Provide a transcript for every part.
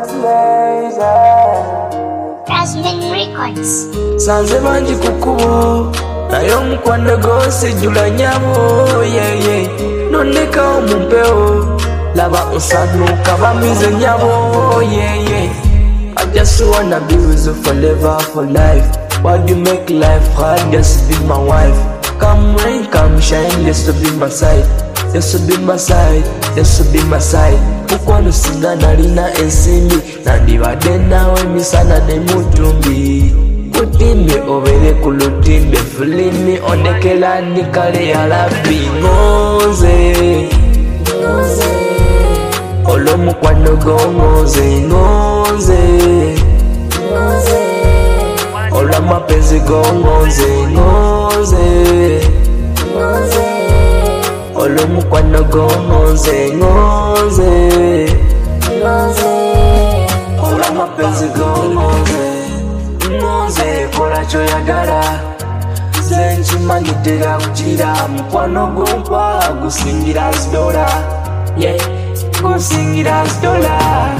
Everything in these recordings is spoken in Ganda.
Rasmin Records. Sanze banji kukubo nayo omukwano gonsijjula nyabo yeye noneka omumpewo laba osanuka bamize nyabo yeye I just wanna be with you forever for life. Why do you make life hard just to be my wife? Come rain, come shine, just to be my side. Just to be my side, just to be my side. Mukwano singa nalina ensimbi nandibadde nawe misana ne mutumbi. Kutimbe obere ku lutimbe fulimi onekera ndi kale ya labbi ngonze olw'omukwano gongonze ngonze olw'amapenzi gongonze ngonze olw'omukwano gongonze ngonze olw'amapenzi gongonze ngonze kola kyoyagala nze nkimanyidde gakukira mukwano gompa gusingira zidola gusingira zidola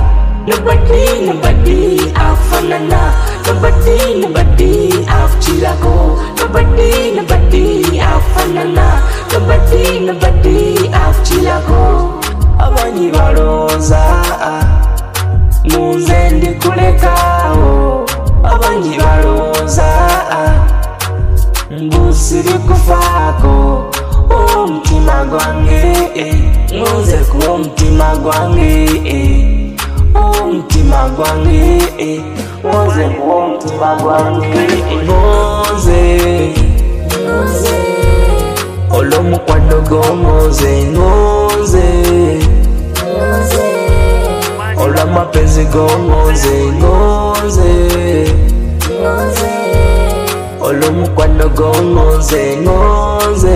nobody afanana nobody akukirako nobody afanana nobody akukirako abanyi balooza munze ndikulekawo abanyi balooza mbusiri kufaako omutima gwange ngonze kuba omutima gwange omutima gwange ngonze kuba omutima gwange ngonze olw'omukwano gongonze ngonze olw'amapenzi gongonze ngonze olw'omukwano gongonze ngonze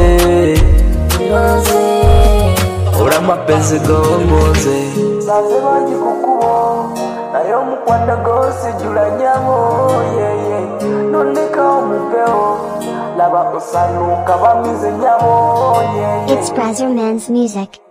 olw'amapenzi gongonze sanze bangi kukubo naye omukwano gonsijjula nyabo yeye noneka omumpewo laba osanuka bamize nyabo yeye It's Brazzer Man's music.